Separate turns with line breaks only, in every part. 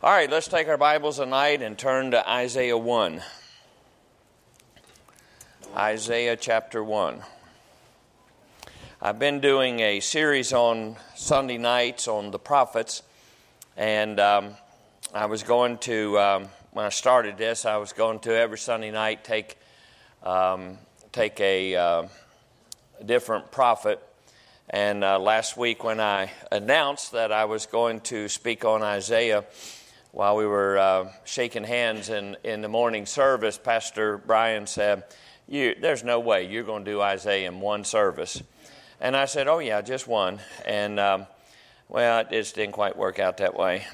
All right, let's take our Bibles tonight and turn to Isaiah 1. Isaiah chapter 1. I've been doing a series on Sunday nights on the prophets, and I was going to, when I started this, I was going to every Sunday night take a different prophet. And last week when I announced that I was going to speak on Isaiah, while we were shaking hands in the morning service, Pastor Brian said, there's no way you're going to do Isaiah in one service. And I said, oh yeah, just one. And well, it just didn't quite work out that way.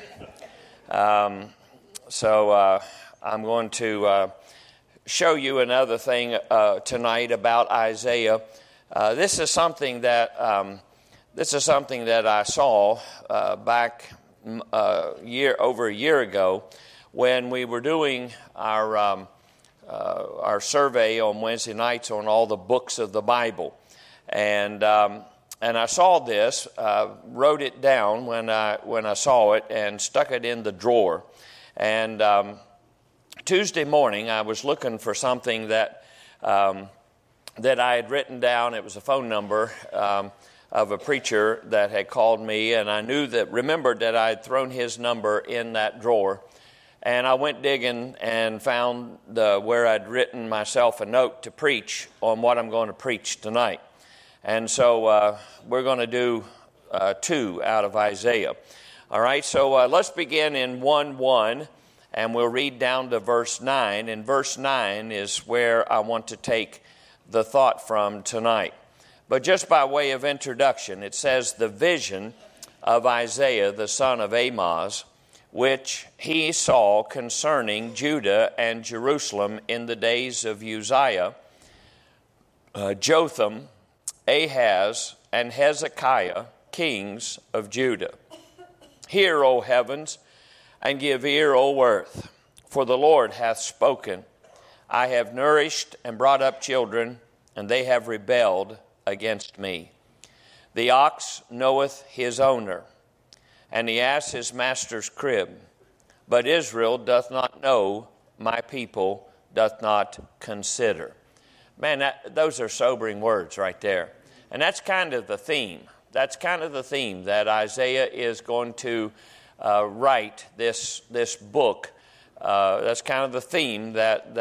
So I'm going to show you another thing tonight about Isaiah. This is something that I saw back over a year ago when we were doing our survey on Wednesday nights on all the books of the Bible, and I saw this, wrote it down when I saw it, and stuck it in the drawer. And Tuesday morning, I was looking for something that I had written down. It was a phone number of a preacher that had called me, and I remembered that I had thrown his number in that drawer. And I went digging and found where I'd written myself a note to preach on what I'm going to preach tonight. And so we're going to do 2 out of Isaiah. All right, so let's begin in 1:1, and we'll read down to verse 9. And verse 9 is where I want to take the thought from tonight. But just by way of introduction, it says, the vision of Isaiah, the son of Amoz, which he saw concerning Judah and Jerusalem in the days of Uzziah, Jotham, Ahaz, and Hezekiah, kings of Judah. Hear, O heavens, and give ear, O earth, for the Lord hath spoken. I have nourished and brought up children, and they have rebelled against me. The ox knoweth his owner, and the ass his master's crib. But Israel doth not know, my people doth not consider. Man, those are sobering words right there. And that's kind of the theme. That's kind of the theme that Isaiah is going to write this book. That's kind of the theme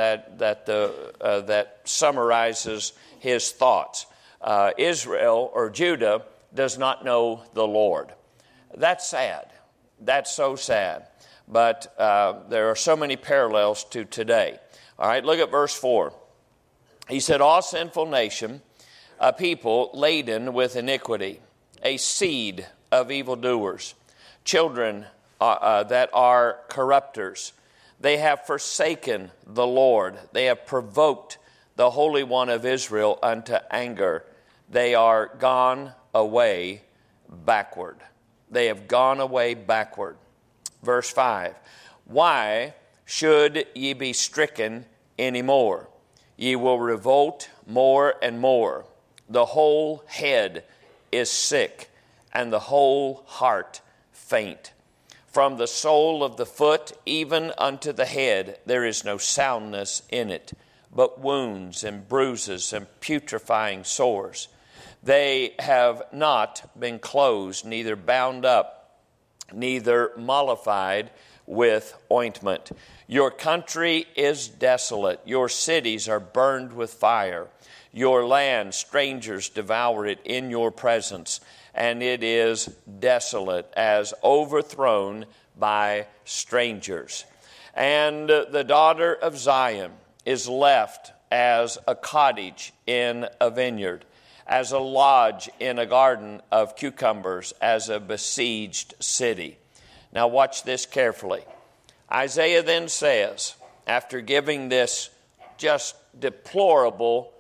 that summarizes his thoughts. Israel or Judah does not know the Lord. That's sad. That's so sad. But there are so many parallels to today. All right, look at verse 4. He said, all sinful nation, a people laden with iniquity, a seed of evildoers, children that are corrupters. They have forsaken the Lord. They have provoked the Holy One of Israel unto anger. They are gone away backward. They have gone away backward. Verse 5. Why should ye be stricken any more? Ye will revolt more and more. The whole head is sick, and the whole heart faint. From the sole of the foot even unto the head there is no soundness in it, but wounds and bruises and putrefying sores. They have not been closed, neither bound up, neither mollified with ointment. Your country is desolate. Your cities are burned with fire. Your land, strangers devour it in your presence, and it is desolate, as overthrown by strangers. And the daughter of Zion is left as a cottage in a vineyard, as a lodge in a garden of cucumbers, as a besieged city. Now watch this carefully. Isaiah then says, after giving this just deplorable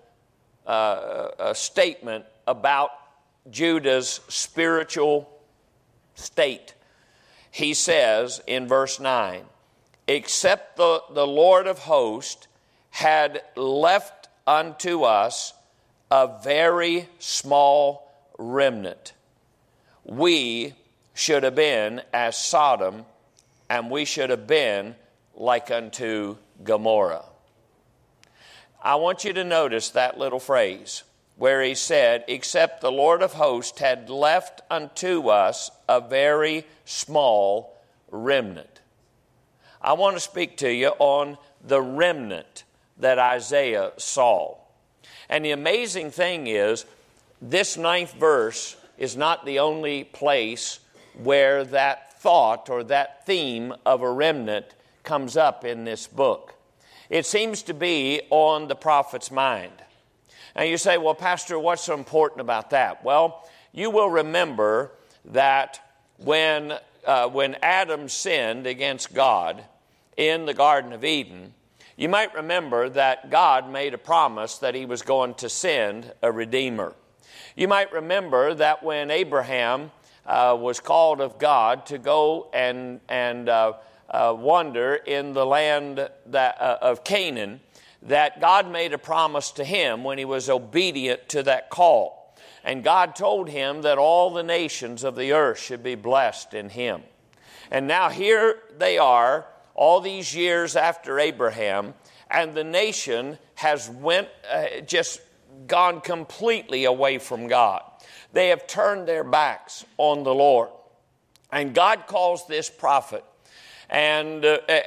statement about Judah's spiritual state, he says in verse 9, except the Lord of hosts had left unto us a very small remnant, we should have been as Sodom and we should have been like unto Gomorrah. I want you to notice that little phrase where he said, except the Lord of hosts had left unto us a very small remnant. I want to speak to you on the remnant that Isaiah saw. And the amazing thing is, this 9th verse is not the only place where that thought or that theme of a remnant comes up in this book. It seems to be on the prophet's mind. And you say, well, Pastor, what's so important about that? Well, you will remember that when Adam sinned against God in the Garden of Eden, you might remember that God made a promise that he was going to send a Redeemer. You might remember that when Abraham was called of God to go and wander in the land of Canaan, that God made a promise to him when he was obedient to that call. And God told him that all the nations of the earth should be blessed in him. And now here they are, all these years after Abraham, and the nation has just gone completely away from God. They have turned their backs on the Lord. And God calls this prophet, and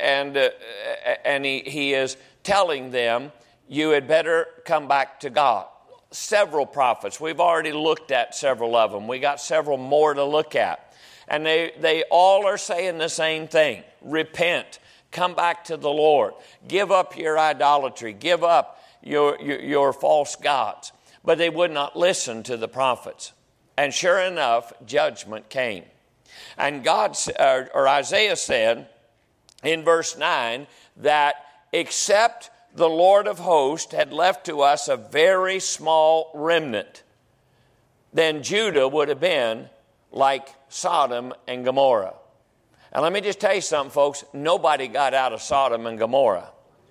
he is telling them, you had better come back to God. Several prophets. We've already looked at several of them. We got several more to look at. And they all are saying the same thing. Repent. Come back to the Lord. Give up your idolatry. Give up your false gods. But they would not listen to the prophets. And sure enough, judgment came. And Isaiah said in verse 9 that except the Lord of hosts had left to us a very small remnant, then Judah would have been like Sodom and Gomorrah. And let me just tell you something, folks. Nobody got out of Sodom and Gomorrah.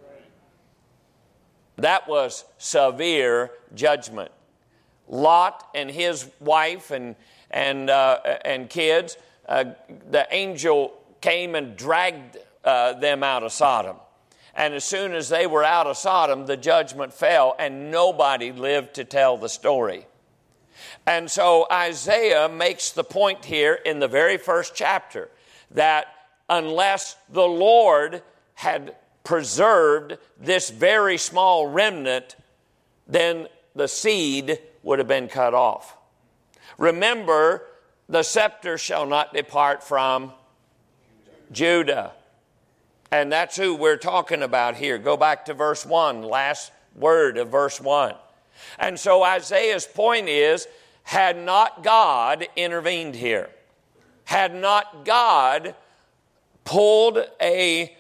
That was severe judgment. Lot and his wife and kids, the angel came and dragged them out of Sodom. And as soon as they were out of Sodom, the judgment fell, and nobody lived to tell the story. And so Isaiah makes the point here in the very first chapter that unless the Lord had preserved this very small remnant, then the seed would have been cut off. Remember, the scepter shall not depart from Judah. And that's who we're talking about here. Go back to verse 1, last word of verse 1. And so Isaiah's point is, had not God intervened here, had not God pulled a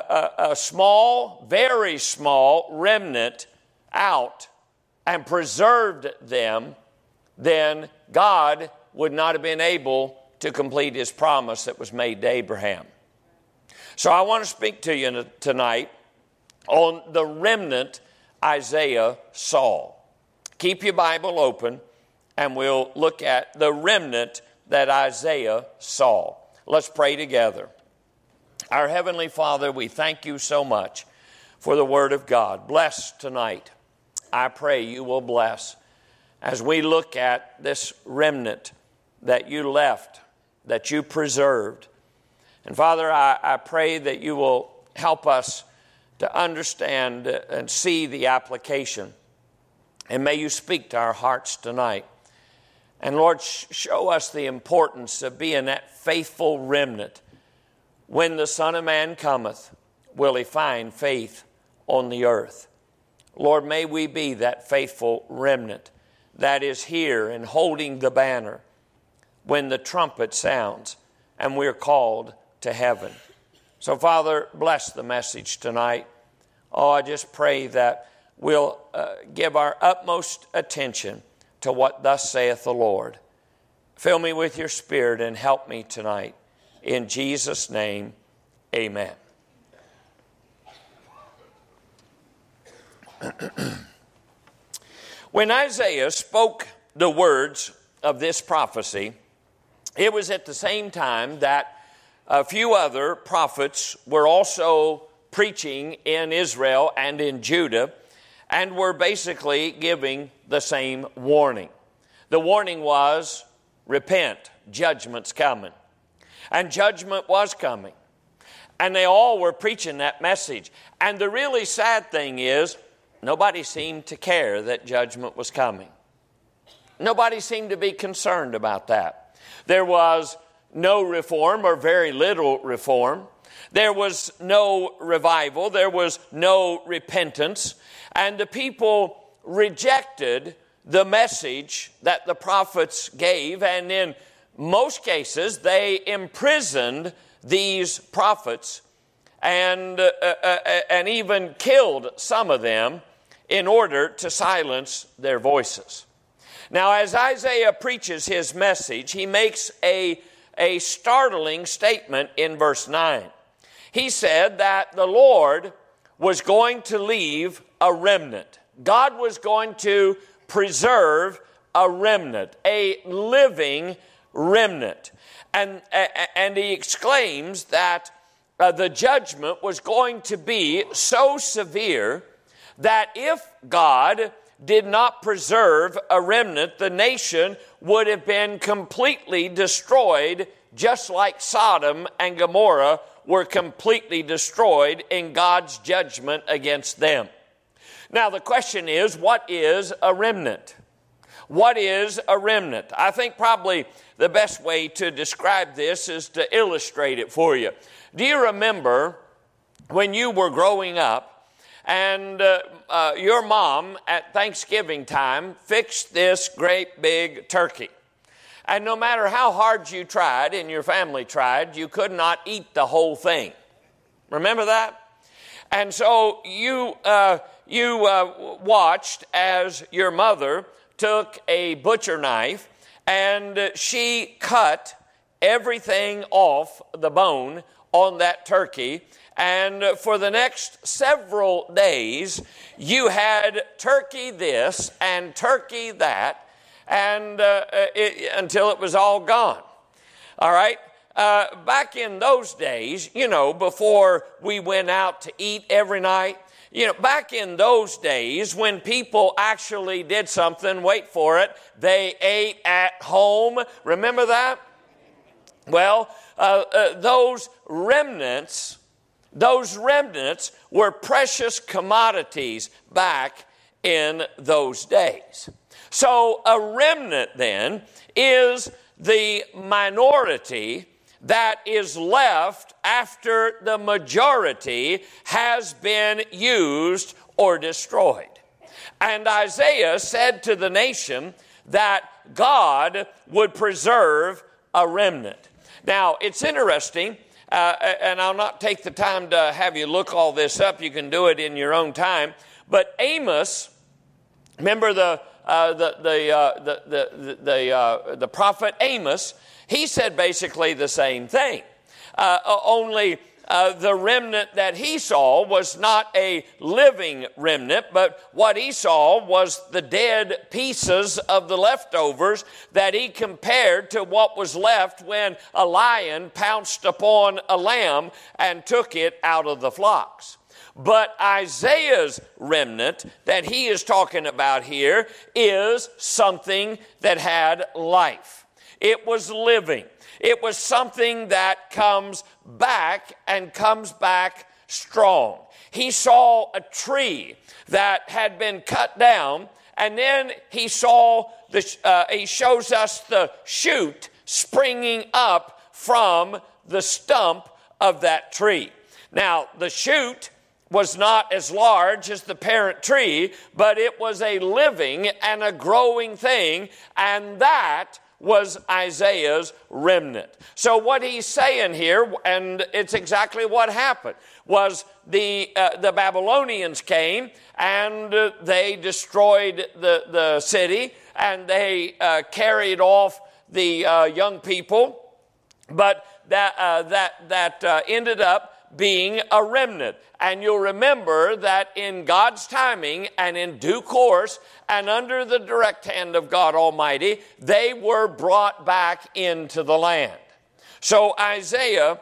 small, very small remnant out and preserved them, then God would not have been able to complete his promise that was made to Abraham. So I want to speak to you tonight on the remnant Isaiah saw. Keep your Bible open and we'll look at the remnant that Isaiah saw. Let's pray together. Our Heavenly Father, we thank you so much for the Word of God. Bless tonight. I pray you will bless as we look at this remnant that you left, that you preserved. And Father, I pray that you will help us to understand and see the application. And may you speak to our hearts tonight. And Lord, show us the importance of being that faithful remnant. When the Son of Man cometh, will he find faith on the earth? Lord, may we be that faithful remnant that is here and holding the banner when the trumpet sounds and we're called to heaven. So, Father, bless the message tonight. Oh, I just pray that we'll give our utmost attention to what thus saith the Lord. Fill me with your Spirit and help me tonight. In Jesus' name, amen. When Isaiah spoke the words of this prophecy, it was at the same time that A few other prophets were also preaching in Israel and in Judah, and were basically giving the same warning. The warning was, repent, judgment's coming. And judgment was coming. And they all were preaching that message. And the really sad thing is, nobody seemed to care that judgment was coming. Nobody seemed to be concerned about that. There was no reform, or very little reform. There was no revival. There was no repentance. And the people rejected the message that the prophets gave. And in most cases, they imprisoned these prophets and even killed some of them in order to silence their voices. Now, as Isaiah preaches his message, he makes a startling statement in verse 9. He said that the Lord was going to leave a remnant. God was going to preserve a remnant, a living remnant. And he exclaims that the judgment was going to be so severe that if God did not preserve a remnant, the nation would have been completely destroyed, just like Sodom and Gomorrah were completely destroyed in God's judgment against them. Now the question is, what is a remnant? What is a remnant? I think probably the best way to describe this is to illustrate it for you. Do you remember when you were growing up and your mom at Thanksgiving time fixed this great big turkey? And no matter how hard you tried and your family tried, you could not eat the whole thing. Remember that? And so you watched as your mother took a butcher knife and she cut everything off the bone on that turkey. And for the next several days, you had turkey this and turkey that, and until it was all gone. All right? Back in those days, before we went out to eat every night, back in those days when people actually did something, wait for it, they ate at home. Remember that? Well, those remnants were precious commodities back in those days. So a remnant then is the minority that is left after the majority has been used or destroyed. And Isaiah said to the nation that God would preserve a remnant. Now, it's interesting, and I'll not take the time to have you look all this up. You can do it in your own time. But Amos, remember the prophet Amos, he said basically the same thing. Only the remnant that he saw was not a living remnant, but what he saw was the dead pieces of the leftovers that he compared to what was left when a lion pounced upon a lamb and took it out of the flocks. But Isaiah's remnant that he is talking about here is something that had life. It was living. It was something that comes back and comes back strong. He saw a tree that had been cut down, and then he shows us the shoot springing up from the stump of that tree. Now, the shoot was not as large as the parent tree, but it was a living and a growing thing, and that was Isaiah's remnant. So what he's saying here, and it's exactly what happened, was the Babylonians came and they destroyed the city, and they carried off the young people, but that ended up being a remnant. And you'll remember that in God's timing and in due course and under the direct hand of God Almighty, they were brought back into the land. So Isaiah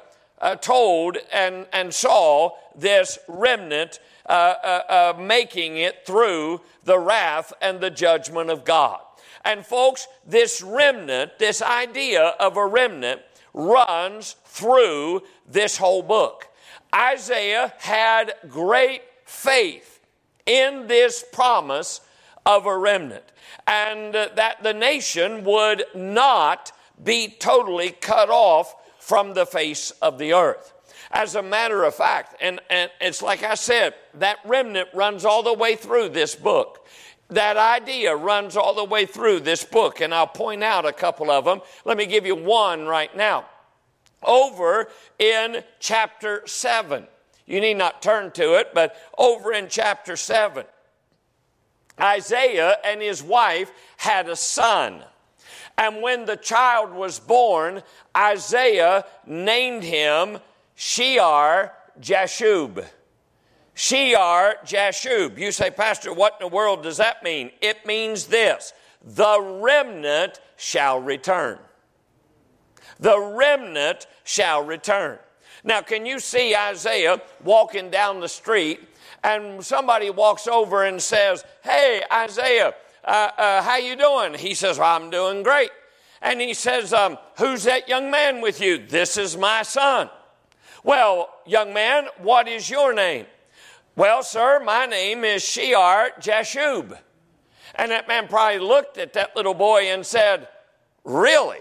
told and saw this remnant making it through the wrath and the judgment of God. And folks, this remnant, this idea of a remnant, runs through this whole book. Isaiah had great faith in this promise of a remnant, and that the nation would not be totally cut off from the face of the earth. As a matter of fact, and it's like I said, that remnant runs all the way through this book. That idea runs all the way through this book, and I'll point out a couple of them. Let me give you one right now. Over in chapter 7, you need not turn to it, but over in chapter 7, Isaiah and his wife had a son. And when the child was born, Isaiah named him Shear-Jashub. Shear-Jashub. You say, Pastor, what in the world does that mean? It means this: the remnant shall return. The remnant shall return. Now, can you see Isaiah walking down the street, and somebody walks over and says, "Hey, Isaiah, how you doing?" He says, "I'm doing great." And he says, "Who's that young man with you?" "This is my son." "Well, young man, what is your name?" "Well, sir, my name is Shear-Jashub." And that man probably looked at that little boy and said, "Really?"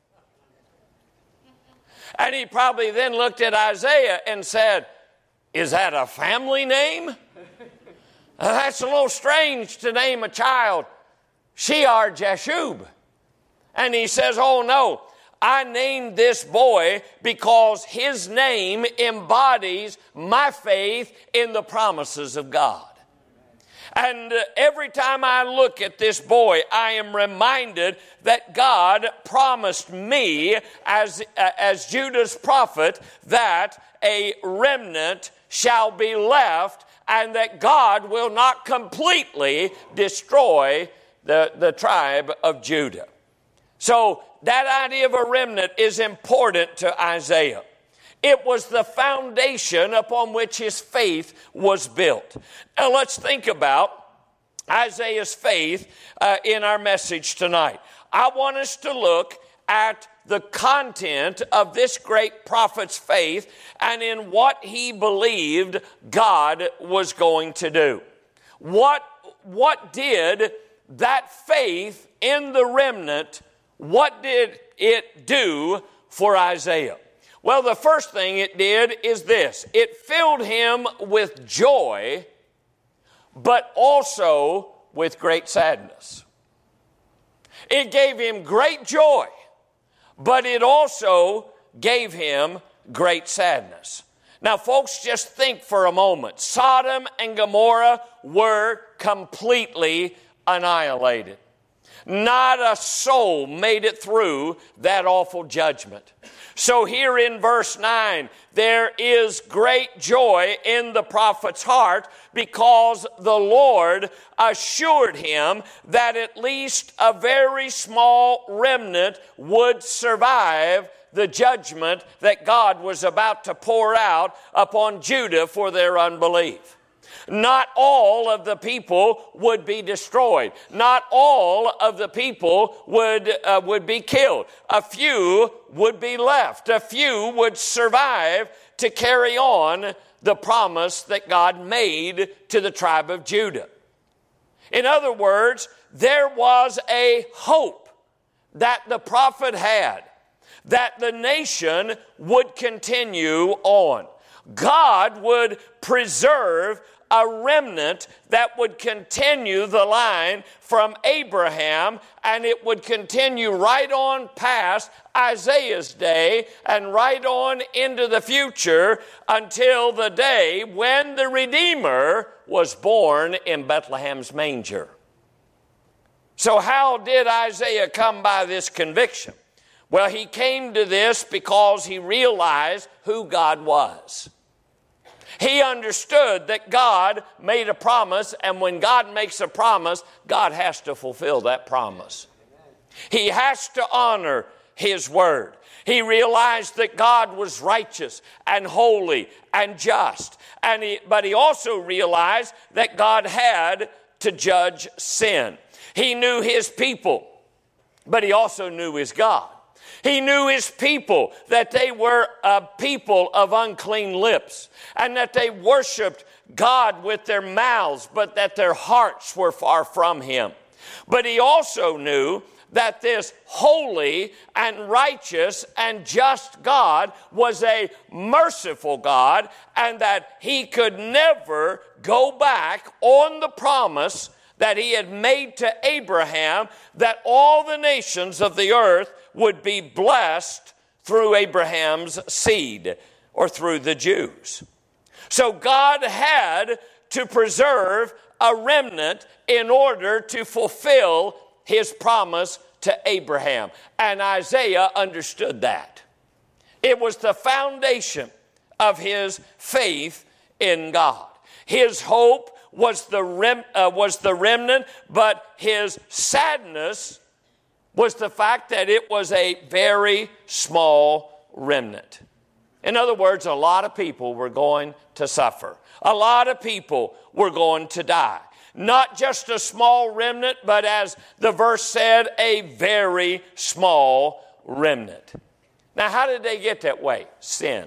And he probably then looked at Isaiah and said, "Is that a family name? That's a little strange to name a child Shear-Jashub." And he says, "Oh no, I named this boy because his name embodies my faith in the promises of God." And every time I look at this boy, I am reminded that God promised me as Judah's prophet that a remnant shall be left, and that God will not completely destroy the tribe of Judah. So that idea of a remnant is important to Isaiah. It was the foundation upon which his faith was built. Now let's think about Isaiah's faith in our message tonight. I want us to look at the content of this great prophet's faith and in what he believed God was going to do. What did that faith in the remnant, what did it do for Isaiah? Well, the first thing it did is this: it filled him with joy, but also with great sadness. It gave him great joy, but it also gave him great sadness. Now, folks, just think for a moment. Sodom and Gomorrah were completely annihilated. Not a soul made it through that awful judgment. So here in verse 9, there is great joy in the prophet's heart because the Lord assured him that at least a very small remnant would survive the judgment that God was about to pour out upon Judah for their unbelief. Not all of the people would be destroyed. Not all of the people would be killed. A few would be left. A few would survive to carry on the promise that God made to the tribe of Judah. In other words, there was a hope that the prophet had that the nation would continue on. God would preserve a remnant that would continue the line from Abraham, and it would continue right on past Isaiah's day and right on into the future until the day when the Redeemer was born in Bethlehem's manger. So how did Isaiah come by this conviction? Well, he came to this because he realized who God was. He understood that God made a promise, and when God makes a promise, God has to fulfill that promise. He has to honor His word. He realized that God was righteous and holy and just. But he also realized that God had to judge sin. He knew his people, but he also knew his God. He knew his people, that they were a people of unclean lips, and that they worshiped God with their mouths, but that their hearts were far from him. But he also knew that this holy and righteous and just God was a merciful God, and that he could never go back on the promise that he had made to Abraham, that all the nations of the earth would be blessed through Abraham's seed, or through the Jews. So God had to preserve a remnant in order to fulfill his promise to Abraham. And Isaiah understood that. It was the foundation of his faith in God. His hope was the remnant, but his sadness was the fact that it was a very small remnant. In other words, a lot of people were going to suffer. A lot of people were going to die. Not just a small remnant, but as the verse said, a very small remnant. Now, how did they get that way? Sin.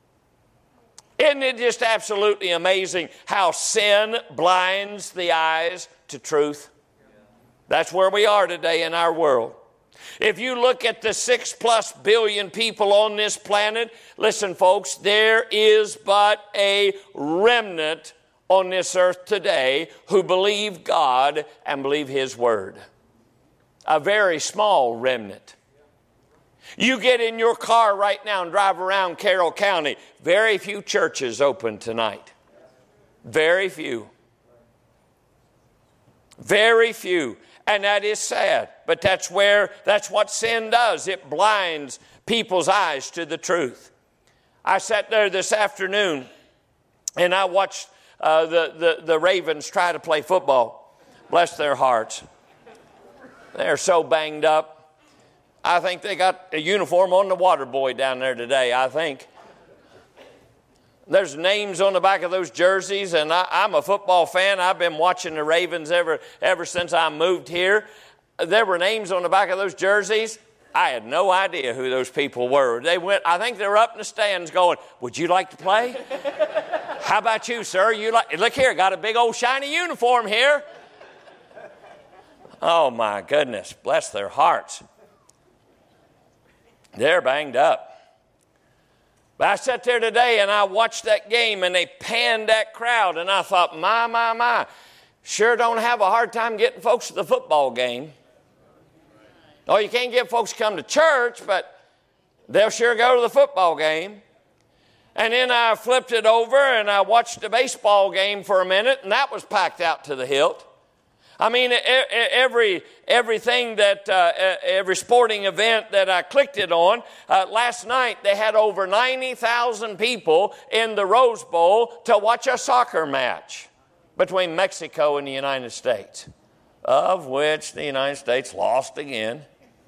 Isn't it just absolutely amazing how sin blinds the eyes to truth? That's where we are today in our world. If you look at the 6+ billion people on this planet, listen, folks, there is but a remnant on this earth today who believe God and believe his word. A very small remnant. You get in your car right now and drive around Carroll County. Very few churches open tonight. Very few. Very few. And that is sad. But that's what sin does. It blinds people's eyes to the truth. I sat there this afternoon and I watched the Ravens try to play football. Bless their hearts. They're so banged up. I think they got a uniform on the water boy down there today, I think. There's names on the back of those jerseys, and I'm a football fan. I've been watching the Ravens ever since I moved here. There were names on the back of those jerseys. I had no idea who those people were. I think they were up in the stands going, "Would you like to play? How about you, sir? Look here, got a big old shiny uniform here." Oh my goodness, bless their hearts. They're banged up. But I sat there today and I watched that game and they panned that crowd and I thought, my, sure don't have a hard time getting folks to the football game. Oh, you can't get folks to come to church, but they'll sure go to the football game. And then I flipped it over and I watched the baseball game for a minute, and that was packed out to the hilt. I mean, every sporting event that I clicked it on, last night they had over 90,000 people in the Rose Bowl to watch a soccer match between Mexico and the United States, of which the United States lost again.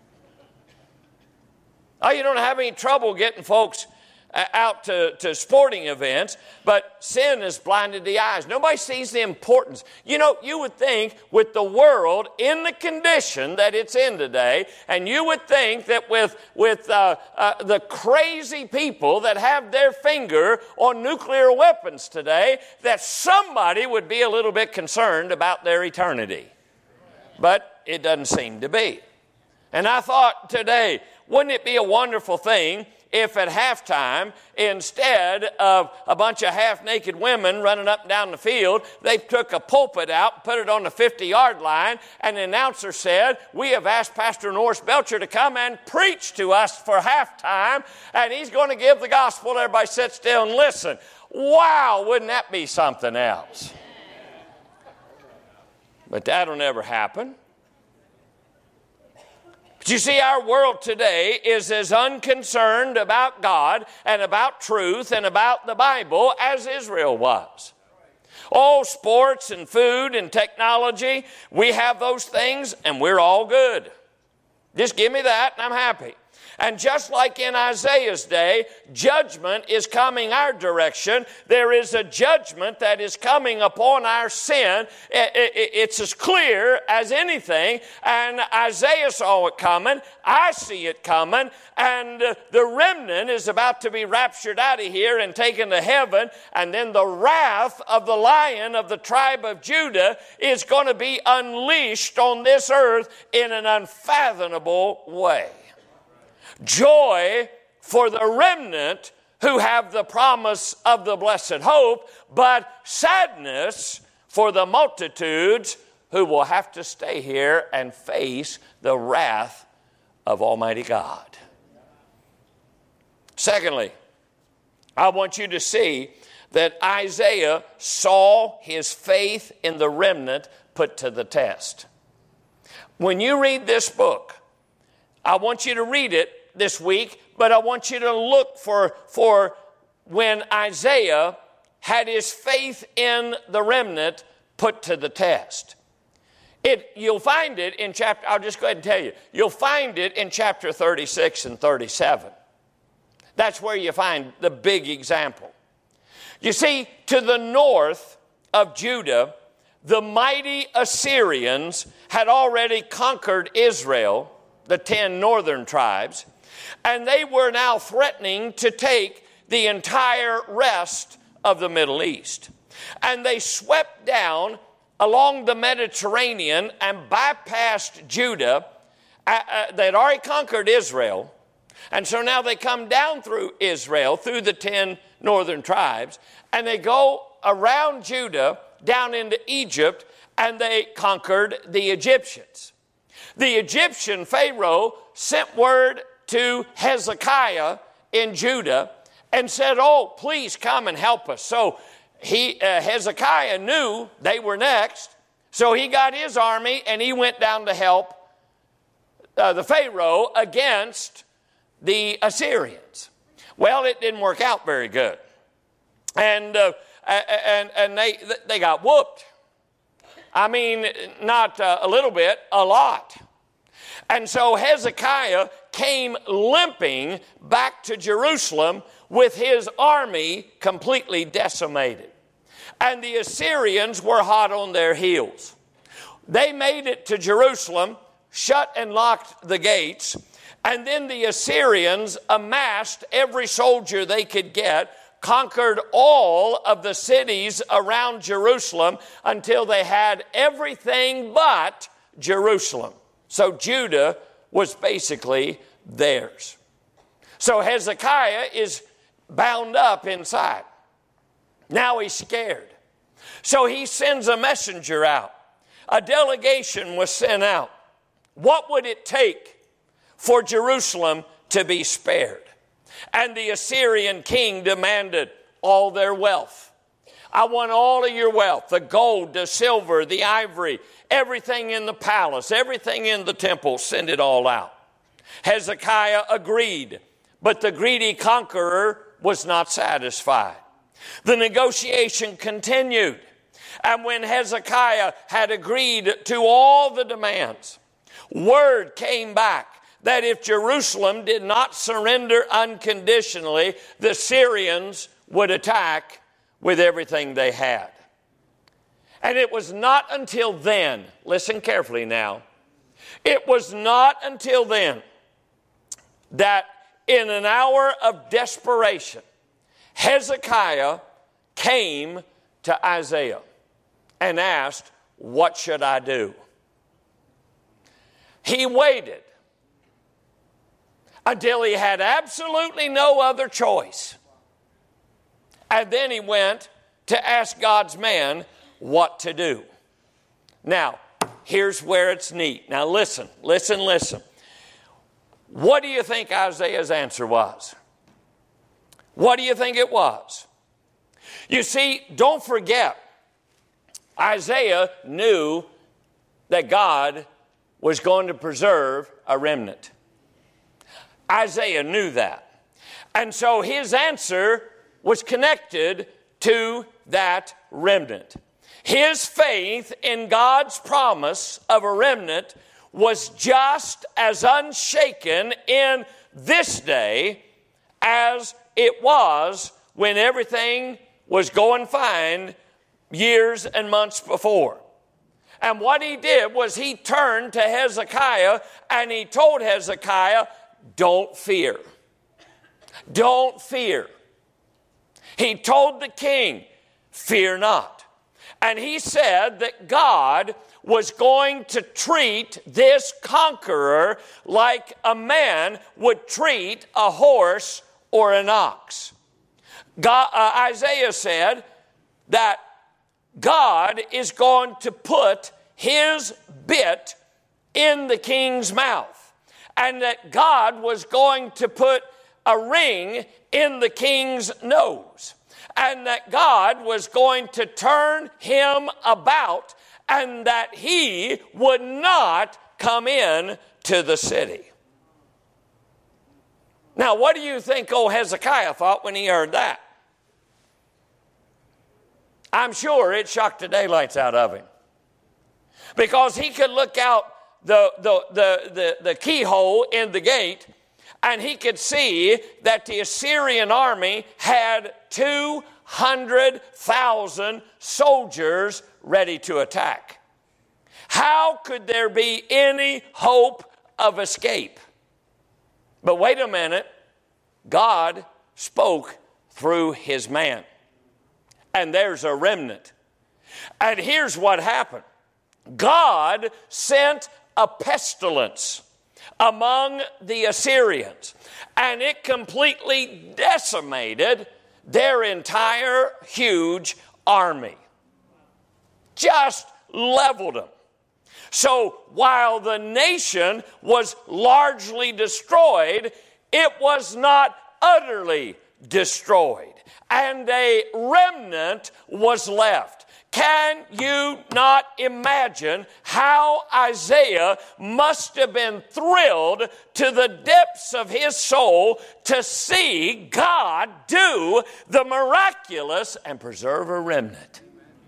Oh, you don't have any trouble getting folks out to sporting events, but sin has blinded the eyes. Nobody sees the importance. You know, you would think with the world in the condition that it's in today, and you would think that with the crazy people that have their finger on nuclear weapons today, that somebody would be a little bit concerned about their eternity. But it doesn't seem to be. And I thought today, wouldn't it be a wonderful thing if at halftime, instead of a bunch of half-naked women running up and down the field, they took a pulpit out, put it on the 50-yard line, and the announcer said, "We have asked Pastor Norris Belcher to come and preach to us for halftime, and he's going to give the gospel." Everybody sit still and listen. Wow, wouldn't that be something else? But that'll never happen. But you see, our world today is as unconcerned about God and about truth and about the Bible as Israel was. Oh, sports and food and technology, we have those things and we're all good. Just give me that and I'm happy. And just like in Isaiah's day, judgment is coming our direction. There is a judgment that is coming upon our sin. It's as clear as anything. And Isaiah saw it coming. I see it coming. And the remnant is about to be raptured out of here and taken to heaven. And then the wrath of the Lion of the tribe of Judah is going to be unleashed on this earth in an unfathomable way. Joy for the remnant who have the promise of the blessed hope, but sadness for the multitudes who will have to stay here and face the wrath of Almighty God. Secondly, I want you to see that Isaiah saw his faith in the remnant put to the test. When you read this book, I want you to read it this week, but I want you to look for when Isaiah had his faith in the remnant put to the test. You'll find it in chapter, I'll just go ahead and tell you, you'll find it in chapter 36 and 37. That's where you find the big example. You see, to the north of Judah, the mighty Assyrians had already conquered Israel, the 10 northern tribes, and they were now threatening to take the entire rest of the Middle East. And they swept down along the Mediterranean and bypassed Judah. They'd already conquered Israel. And so now they come down through Israel, through the 10 northern tribes, and they go around Judah down into Egypt, and they conquered the Egyptians. The Egyptian Pharaoh sent word to Hezekiah in Judah and said, "Oh, please come and help us." So Hezekiah knew they were next, so he got his army and he went down to help the Pharaoh against the Assyrians. Well, it didn't work out very good, and they got whooped. I mean, not a little bit, a lot. And so Hezekiah came limping back to Jerusalem with his army completely decimated. And the Assyrians were hot on their heels. They made it to Jerusalem, shut and locked the gates, and then the Assyrians amassed every soldier they could get, conquered all of the cities around Jerusalem until they had everything but Jerusalem. So Judah was basically theirs. So Hezekiah is bound up inside. Now he's scared. So he sends a messenger out. A delegation was sent out. What would it take for Jerusalem to be spared? And the Assyrian king demanded all their wealth. I want all of your wealth, the gold, the silver, the ivory, everything in the palace, everything in the temple, send it all out. Hezekiah agreed, but the greedy conqueror was not satisfied. The negotiation continued, and when Hezekiah had agreed to all the demands, word came back that if Jerusalem did not surrender unconditionally, the Syrians would attack with everything they had. And it was not until then, listen carefully now, it was not until then that in an hour of desperation, Hezekiah came to Isaiah and asked, "What should I do?" He waited until he had absolutely no other choice. And then he went to ask God's man what to do. Now, here's where it's neat. Now listen. What do you think Isaiah's answer was? What do you think it was? You see, don't forget, Isaiah knew that God was going to preserve a remnant. Isaiah knew that. And so his answer was connected to that remnant. His faith in God's promise of a remnant was just as unshaken in this day as it was when everything was going fine years and months before. And what he did was he turned to Hezekiah and he told Hezekiah, don't fear. Don't fear. He told the king, fear not. And he said that God was going to treat this conqueror like a man would treat a horse or an ox. Isaiah said that God is going to put his bit in the king's mouth, and that God was going to put a ring in the king's nose, and that God was going to turn him about, and that he would not come in to the city. Now, what do you think old Hezekiah thought when he heard that? I'm sure it shocked the daylights out of him, because he could look out the keyhole in the gate, and he could see that the Assyrian army had 200,000 soldiers ready to attack. How could there be any hope of escape? But wait a minute, God spoke through his man. And there's a remnant. And here's what happened. God sent a pestilence among the Assyrians, and it completely decimated their entire huge army. Just leveled them. So while the nation was largely destroyed, it was not utterly destroyed, and a remnant was left. Can you not imagine how Isaiah must have been thrilled to the depths of his soul to see God do the miraculous and preserve a remnant?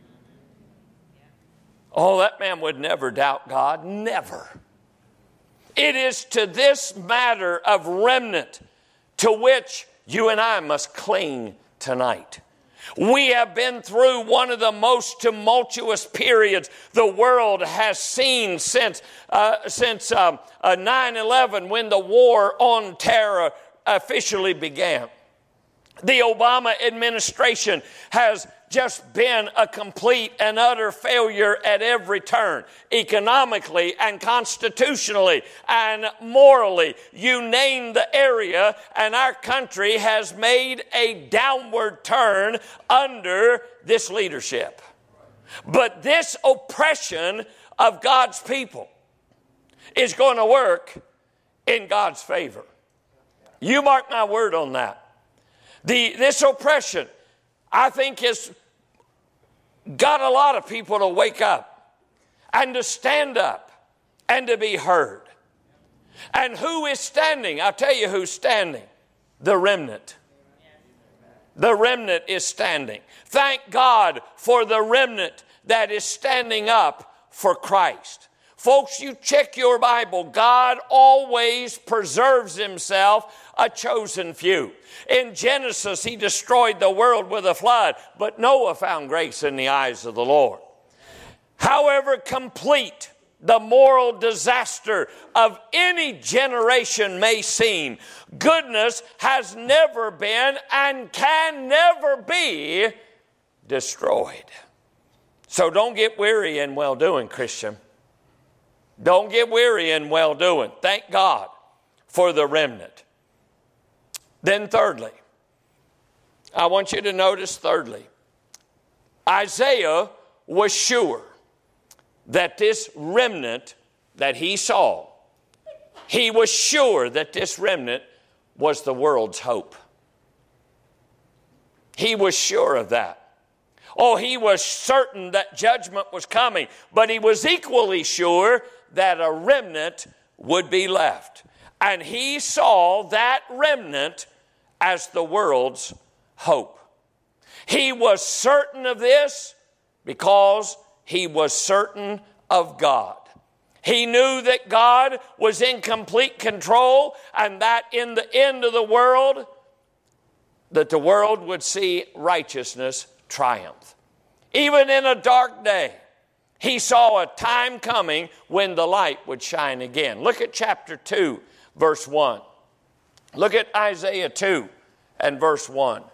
Oh, that man would never doubt God, never. It is to this matter of remnant to which you and I must cling tonight. We have been through one of the most tumultuous periods the world has seen since 9/11, when the war on terror officially began. The Obama administration has just been a complete and utter failure at every turn, economically and constitutionally and morally. You name the area, and our country has made a downward turn under this leadership. But this oppression of God's people is going to work in God's favor. You mark my word on that. This oppression, I think, has got a lot of people to wake up and to stand up and to be heard. And who is standing? I'll tell you who's standing. The remnant. The remnant is standing. Thank God for the remnant that is standing up for Christ. Folks, you check your Bible. God always preserves himself a chosen few. In Genesis, he destroyed the world with a flood, but Noah found grace in the eyes of the Lord. However complete the moral disaster of any generation may seem, goodness has never been and can never be destroyed. So don't get weary in well-doing, Christian. Don't get weary in well-doing. Thank God for the remnant. Then thirdly, I want you to notice thirdly, Isaiah was sure that this remnant that he saw, he was sure that this remnant was the world's hope. He was sure of that. Oh, he was certain that judgment was coming, but he was equally sure that a remnant would be left. And he saw that remnant as the world's hope. He was certain of this because he was certain of God. He knew that God was in complete control and that in the end of the world, that the world would see righteousness triumph. Even in a dark day, he saw a time coming when the light would shine again. Look at chapter 2, verse 1. Look at Isaiah 2 and verse 1.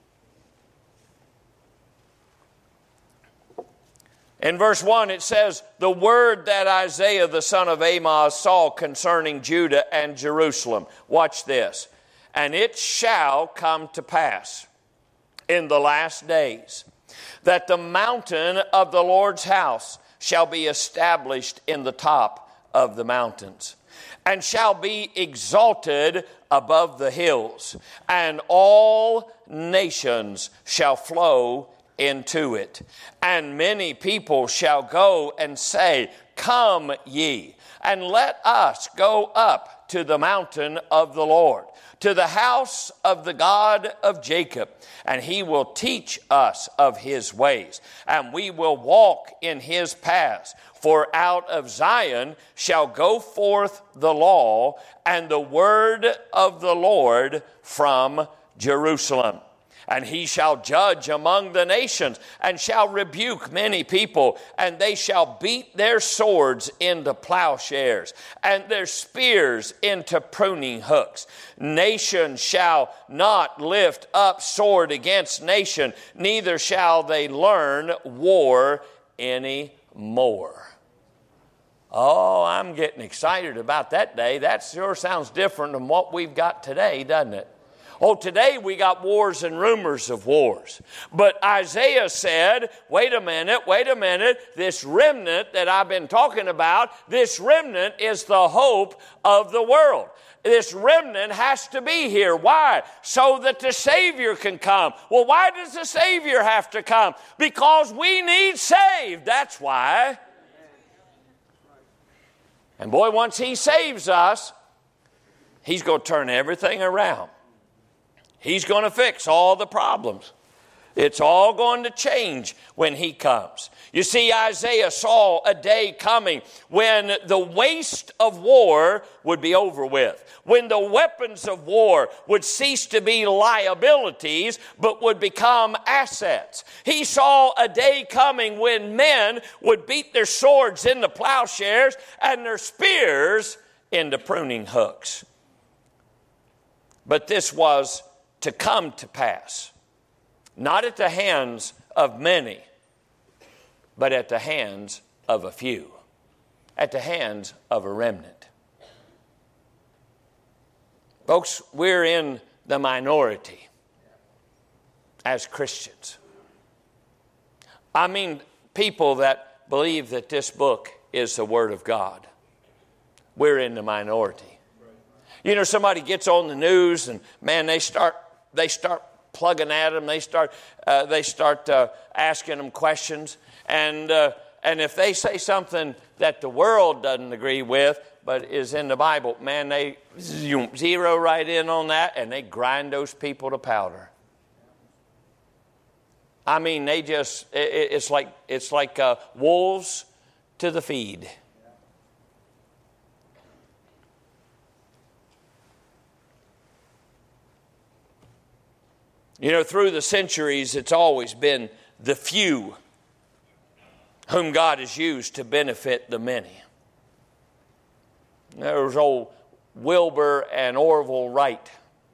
In verse 1 it says, the word that Isaiah the son of Amoz saw concerning Judah and Jerusalem. Watch this. And it shall come to pass in the last days that the mountain of the Lord's house shall be established in the top of the mountains, and shall be exalted above the hills, and all nations shall flow into it. And many people shall go and say, come ye, and let us go up to the mountain of the Lord, to the house of the God of Jacob, and he will teach us of his ways, and we will walk in his paths. For out of Zion shall go forth the law and the word of the Lord from Jerusalem. And he shall judge among the nations, and shall rebuke many people, and they shall beat their swords into plowshares, and their spears into pruning hooks. Nation shall not lift up sword against nation, neither shall they learn war any more. Oh, I'm getting excited about that day. That sure sounds different than what we've got today, doesn't it? Oh, today we got wars and rumors of wars. But Isaiah said, wait a minute, this remnant that I've been talking about, this remnant is the hope of the world. This remnant has to be here. Why? So that the Savior can come. Well, why does the Savior have to come? Because we need saved. That's why. And boy, once he saves us, he's going to turn everything around. He's going to fix all the problems. It's all going to change when he comes. You see, Isaiah saw a day coming when the waste of war would be over with, when the weapons of war would cease to be liabilities but would become assets. He saw a day coming when men would beat their swords into plowshares and their spears into pruning hooks. But this was to come to pass, not at the hands of many, but at the hands of a few, at the hands of a remnant. Folks, we're in the minority as Christians. I mean, people that believe that this book is the Word of God. We're in the minority. You know, somebody gets on the news and, man, they start plugging at them. They start asking them questions. And if they say something that the world doesn't agree with, but is in the Bible, man, they zero right in on that, and they grind those people to powder. I mean, they just, it's like wolves to the feed. You know, through the centuries, it's always been the few whom God has used to benefit the many. There was old Wilbur and Orville Wright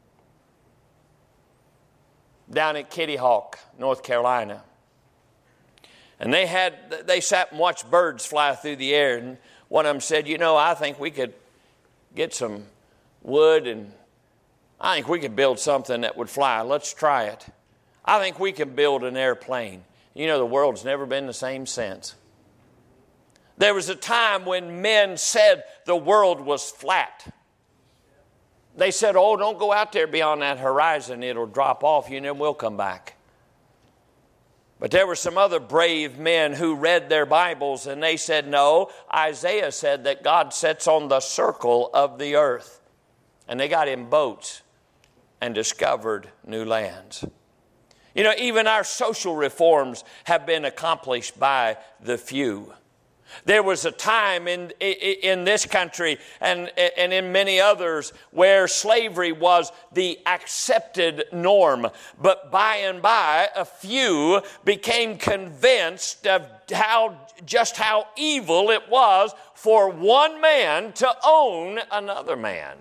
down at Kitty Hawk, North Carolina. And they sat and watched birds fly through the air. And one of them said, you know, I think we could get some wood and I think we could build something that would fly. Let's try it. I think we can build an airplane. You know, the world's never been the same since. There was a time when men said the world was flat. They said, oh, don't go out there beyond that horizon. It'll drop off. You never will come back. But there were some other brave men who read their Bibles and they said, no, Isaiah said that God sits on the circle of the earth. And they got in boats and discovered new lands. You know, even our social reforms have been accomplished by the few. There was a time in this country and in many others where slavery was the accepted norm. But by and by, a few became convinced of just how evil it was for one man to own another man.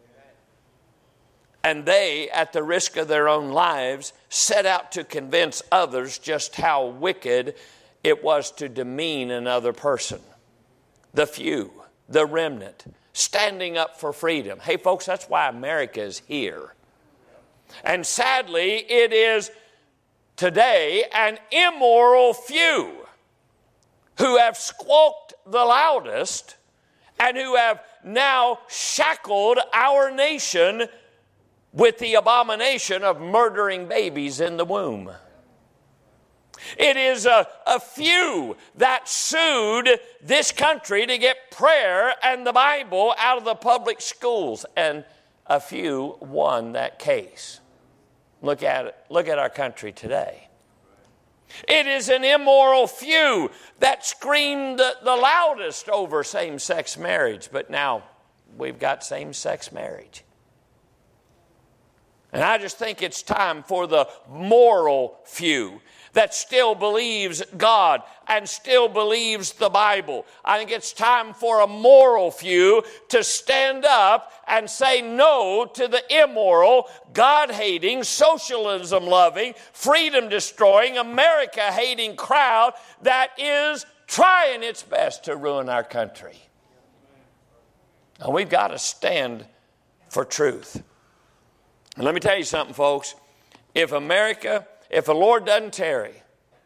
And they, at the risk of their own lives, set out to convince others just how wicked it was to demean another person. The few, the remnant, standing up for freedom. Hey folks, that's why America is here. And sadly, it is today an immoral few who have squawked the loudest and who have now shackled our nation with the abomination of murdering babies in the womb. It is a few that sued this country to get prayer and the Bible out of the public schools, and a few won that case. Look at it. Look at our country today. It is an immoral few that screamed the loudest over same-sex marriage, but now we've got same-sex marriage. And I just think it's time for the moral few that still believes God and still believes the Bible. I think it's time for a moral few to stand up and say no to the immoral, God-hating, socialism-loving, freedom-destroying, America-hating crowd that is trying its best to ruin our country. And we've got to stand for truth. And let me tell you something, folks. If the Lord doesn't tarry,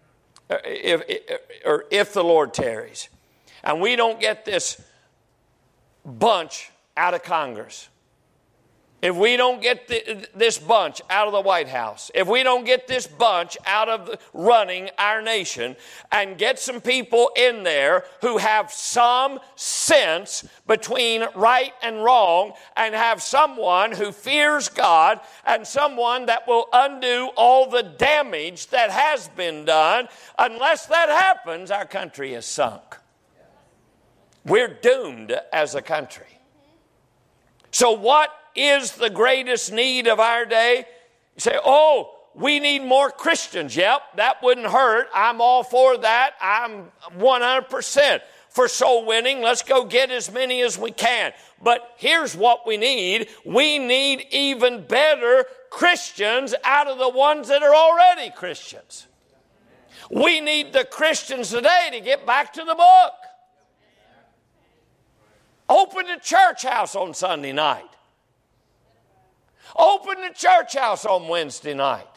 if the Lord tarries, and we don't get this bunch out of Congress, if we don't get this bunch out of the White House, if we don't get this bunch out of running our nation and get some people in there who have some sense between right and wrong and have someone who fears God and someone that will undo all the damage that has been done, unless that happens, our country is sunk. We're doomed as a country. So what is the greatest need of our day? You say, oh, we need more Christians. Yep, that wouldn't hurt. I'm all for that. I'm 100% for soul winning. Let's go get as many as we can. But here's what we need. We need even better Christians out of the ones that are already Christians. We need the Christians today to get back to the book. Open the church house on Sunday night. Open the church house on Wednesday night.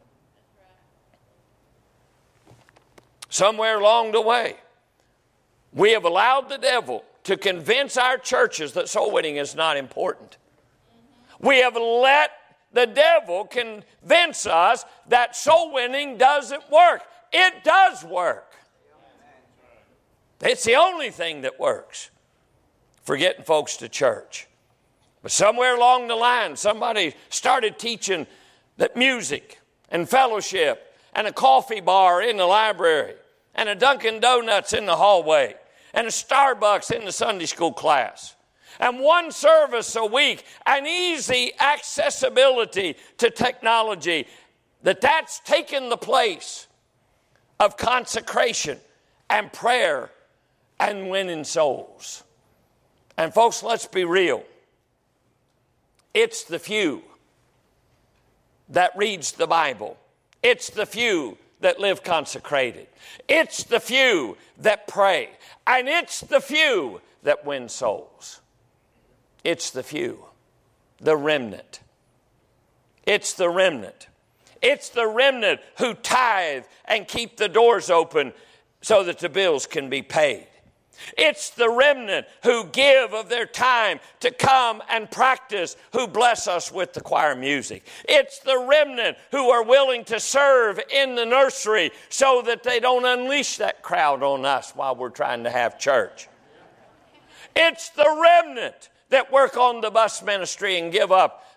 Somewhere along the way, we have allowed the devil to convince our churches that soul winning is not important. We have let the devil convince us that soul winning doesn't work. It does work. It's the only thing that works for getting folks to church. But somewhere along the line, somebody started teaching that music and fellowship and a coffee bar in the library and a Dunkin' Donuts in the hallway and a Starbucks in the Sunday school class and one service a week and easy accessibility to technology, that's taken the place of consecration and prayer and winning souls. And folks, let's be real. It's the few that reads the Bible. It's the few that live consecrated. It's the few that pray. And it's the few that win souls. It's the few, the remnant. It's the remnant. It's the remnant who tithe and keep the doors open so that the bills can be paid. It's the remnant who give of their time to come and practice, who bless us with the choir music. It's the remnant who are willing to serve in the nursery so that they don't unleash that crowd on us while we're trying to have church. It's the remnant that work on the bus ministry and give up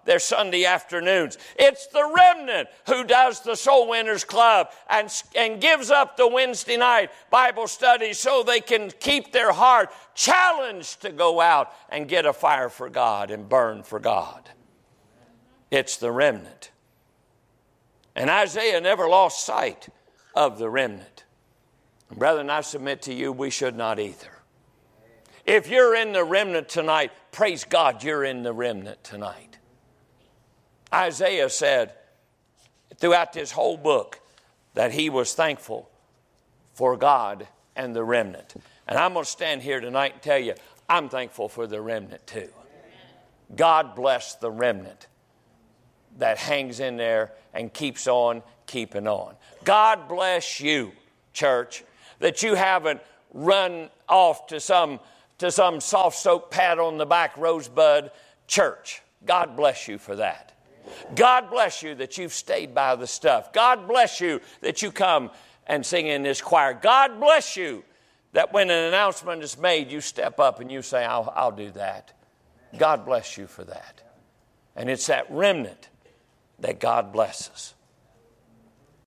their Sunday afternoons. It's the remnant who does the Soul Winners Club and gives up the Wednesday night Bible studies so they can keep their heart challenged to go out and get a fire for God and burn for God. It's the remnant. And Isaiah never lost sight of the remnant. And brethren, I submit to you, we should not either. If you're in the remnant tonight, praise God you're in the remnant tonight. Isaiah said throughout this whole book that he was thankful for God and the remnant. And I'm going to stand here tonight and tell you, I'm thankful for the remnant too. God bless the remnant that hangs in there and keeps on keeping on. God bless you, church, that you haven't run off to some soft soap pat on the back rosebud church. God bless you for that. God bless you that you've stayed by the stuff. God bless you that you come and sing in this choir. God bless you that when an announcement is made, you step up and you say, I'll do that. God bless you for that. And it's that remnant that God blesses.